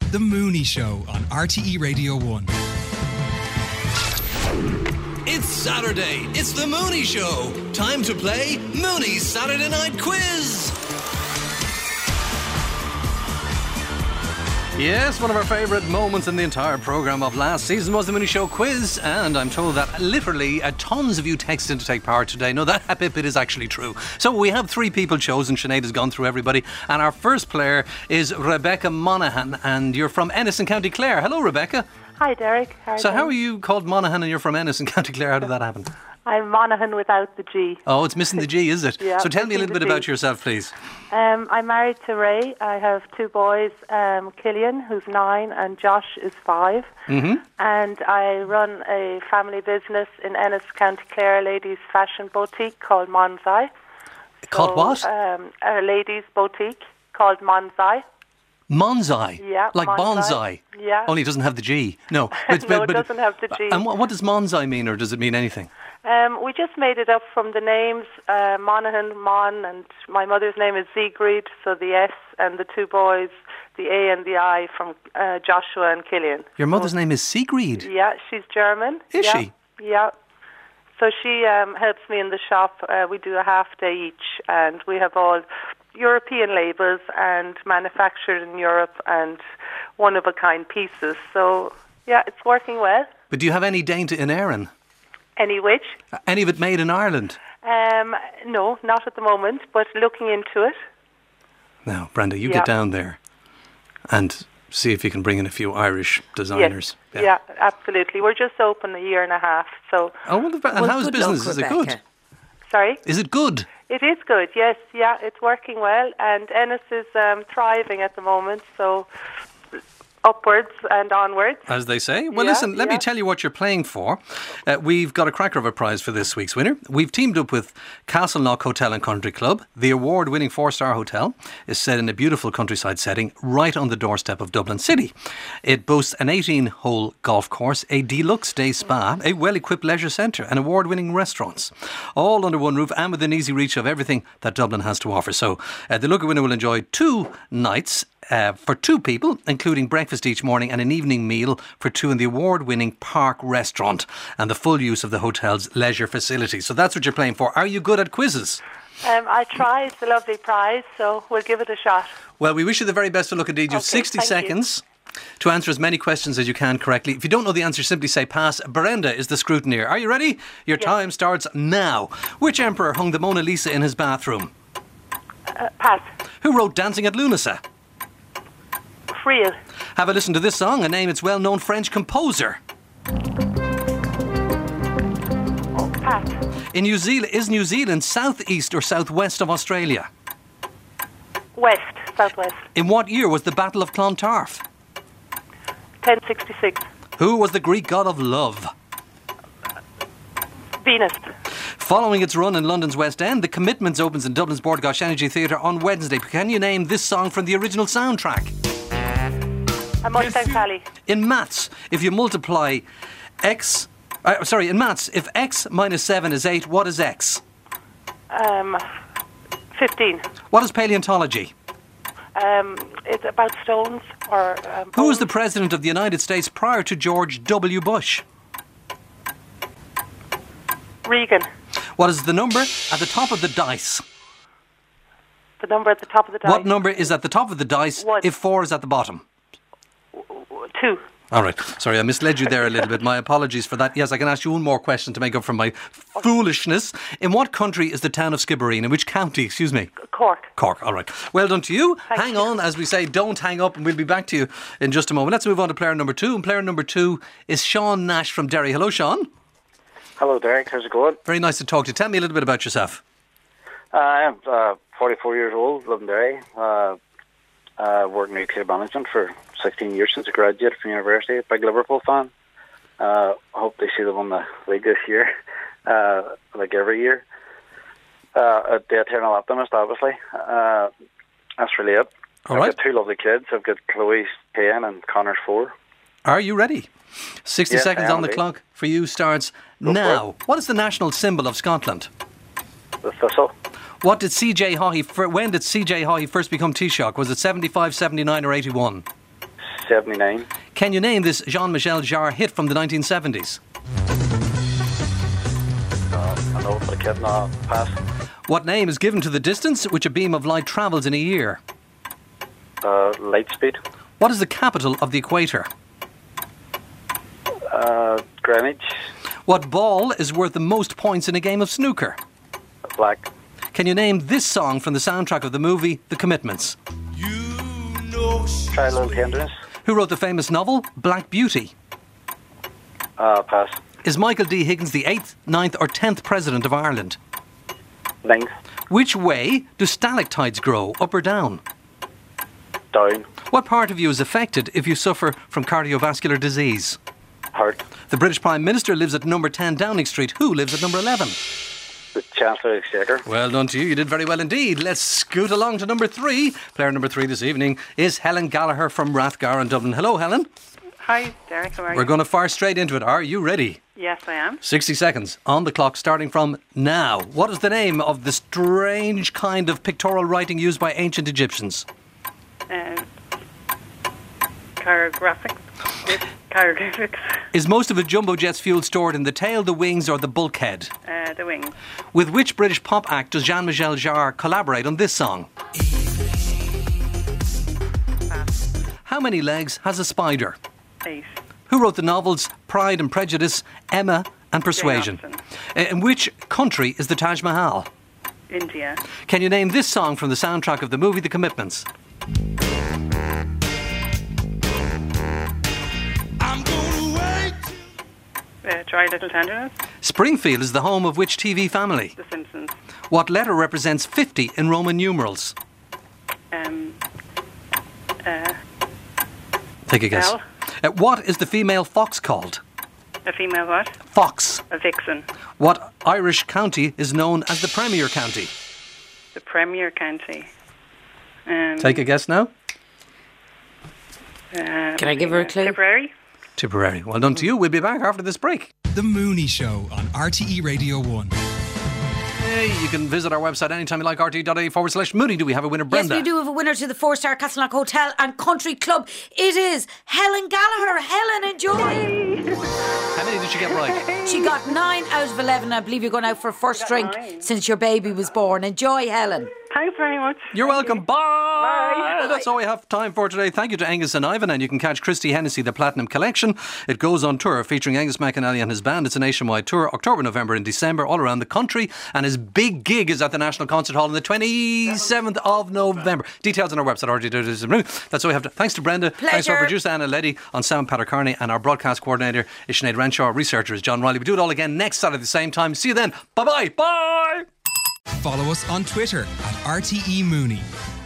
The Mooney Show on RTE Radio 1. It's Saturday. It's The Mooney Show. Time to play Mooney's Saturday Night Quiz. Yes, one of our favourite moments in the entire programme of last season was the Mooney Show quiz, and I'm told that literally tons of you texted to take part today. No, that bit is actually true. So we have 3 people chosen. Sinead has gone through everybody, and our first player is Rebecca Monaghan, and you're from Ennis in County Clare. Hello, Rebecca. Hi, Derek. How are you called Monaghan and you're from Ennis in County Clare? How did that happen? I'm Monaghan without the G. Oh, it's missing the G, is it? Yeah, so tell me a little bit about G. yourself, please. I'm married to Ray. I have 2 boys, Killian, who's 9, and Josh is 5. Mm-hmm. And I run a family business in Ennis, County Clare, ladies' fashion boutique called Monzai. Called what? A ladies' boutique called Monzai. Monzai? Yeah. Like Monzai. bonsai? Yeah. Only it doesn't have the G. No. No, it doesn't have the G. And what does Monzai mean, or does it mean anything? We just made it up from the names, Monaghan, Mon, and my mother's name is Siegfried, so the S, and the 2 boys, the A and the I, from Joshua and Killian. Your mother's name is Siegfried? Yeah, she's German. Is she? Yeah. So she helps me in the shop. We do a half day each, and we have all European labels and manufactured in Europe and one-of-a-kind pieces. So, yeah, it's working well. But do you have any Dainta in Éireann? Any which? Any of it made in Ireland? No, not at the moment, but looking into it. Now, Brenda, you get down there and see if you can bring in a few Irish designers. Yes. Yeah, absolutely. We're just open a year and a half, so... Oh, well, and how's business? Is it good? Sorry? Is it good? It is good, yes. Yeah, it's working well, and Ennis is thriving at the moment, so... upwards and onwards. As they say. Well, listen, let me tell you what you're playing for. We've got a cracker of a prize for this week's winner. We've teamed up with Castleknock Hotel and Country Club. The award-winning 4-star hotel is set in a beautiful countryside setting right on the doorstep of Dublin City. It boasts an 18-hole golf course, a deluxe day spa, a well-equipped leisure centre and award-winning restaurants. All under one roof and within easy reach of everything that Dublin has to offer. So the lucky winner will enjoy 2 nights for 2 people, including breakfast each morning and an evening meal for 2 in the award-winning Park Restaurant and the full use of the hotel's leisure facilities. So that's what you're playing for. Are you good at quizzes? I try. It's a lovely prize, so we'll give it a shot. Well, we wish you the very best of luck indeed. You have 60 seconds to answer as many questions as you can correctly. If you don't know the answer, simply say pass. Brenda is the scrutineer. Are you ready? Your time starts now. Which emperor hung the Mona Lisa in his bathroom? Pass. Who wrote Dancing at Lunasa? Real. Have a listen to this song and name its well-known French composer. Pass. In New Zealand, is New Zealand southeast or southwest of Australia? West, southwest. In what year was the Battle of Clontarf? 1066. Who was the Greek god of love? Venus. Following its run in London's West End, The Commitments opens in Dublin's Bord Gáis Energy Theatre on Wednesday. Can you name this song from the original soundtrack? A Mustang Sally. In maths, if you multiply x... in maths, if x minus 7 is 8, what is x? 15. What is paleontology? It's about stones or... Who was the President of the United States prior to George W. Bush? Reagan. What is the number at the top of the dice? The number at the top of the dice. What number is at the top of the dice 1. if 4 is at the bottom? 2. All right. Sorry, I misled you there a little bit. My apologies for that. Yes, I can ask you one more question to make up for my foolishness. In what country is the town of Skibbereen? In which county, excuse me? Cork. Cork, all right. Well done to you. Thank hang you. on, as we say, don't hang up, and we'll be back to you in just a moment. Let's move on to player number 2. And player number 2 is Sean Nash from Derry. Hello, Sean. Hello, Derek. How's it going? Very nice to talk to you. Tell me a little bit about yourself. I am 44 years old, live in Derry. Worked in nuclear management for 16 years since I graduated from university. Big Liverpool fan. Hope they see them win the league this year, like every year. The eternal optimist, obviously. That's really it. All I've right. got 2 lovely kids. I've got Chloe 10 and Connor's 4. Are you ready? 60 Yes, seconds I am on the ready. clock for you starts now. What is the national symbol of Scotland? The thistle. What did when did CJ Haughey first become Taoiseach? Was it 75, 79 or 81? 79. Can you name this Jean-Michel Jarre hit from the 1970s? I know, but I can't now. Pass. What name is given to the distance which a beam of light travels in a year? Light speed. What is the capital of the equator? Greenwich. What ball is worth the most points in a game of snooker? Black. Can you name this song from the soundtrack of the movie The Commitments? Try a Little Tenderness. Who wrote the famous novel Black Beauty? Pass. Is Michael D. Higgins the 8th, 9th or 10th President of Ireland? 9th. Which way do stalactites grow, up or down? Down. What part of you is affected if you suffer from cardiovascular disease? Heart. The British Prime Minister lives at number 10 Downing Street. Who lives at number 11? The Chancellor of the Exchequer. Well done to you. You did very well indeed. Let's scoot along to number 3. Player number 3 this evening is Helen Gallagher from Rathgar in Dublin. Hello, Helen. Hi, Derek. How are you? We're going to fire straight into it. Are you ready? Yes, I am. 60 seconds on the clock starting from now. What is the name of the strange kind of pictorial writing used by ancient Egyptians? Chirographics. Is most of a jumbo jet's fuel stored in the tail, the wings or the bulkhead? The wings. With which British pop act does Jean-Michel Jarre collaborate on this song? How many legs has a spider? 8. Who wrote the novels Pride and Prejudice, Emma and Persuasion? Jane Austen. In which country is the Taj Mahal? India. Can you name this song from the soundtrack of the movie The Commitments? Try a Little Tenderness. Springfield is the home of which TV family? The Simpsons. What letter represents 50 in Roman numerals? Take a guess. L. What is the female fox called? A female what? Fox. A vixen. What Irish county is known as the Premier County? The Premier County. Take a guess now. Can I give her a clue? Tipperary. Tipperary. Well done to you. We'll be back after this break. The Mooney Show on RTE Radio 1. Hey, you can visit our website anytime you like, rte.ie/Mooney. Do we have a winner, Brenda? Yes, we do have a winner to the 4-star Castleknock Hotel and Country Club. It is Helen Gallagher. Helen, enjoy. How many did she get right? She got 9 out of 11. I believe you're going out for a first drink 9. since your baby was born. Enjoy, Helen. Thanks very much. You're welcome. Bye. Bye. That's all we have time for today. Thank you to Angus and Ivan, and you can catch Christy Hennessy, the Platinum Collection. It goes on tour featuring Angus McAnally and his band. It's a nationwide tour, October, November and December, all around the country. And his big gig is at the National Concert Hall on the 27th of November. Details on our website, rte.ie. That's all we have. Thanks to Brenda. Pleasure. Thanks to our producer, Anna Leddy. On sound, Patrick Carney. And our broadcast coordinator is Sinead Renshaw. Researcher is John Riley. We do it all again next Saturday at the same time. See you then. Bye-bye. Bye. Follow us on Twitter at RTE Mooney.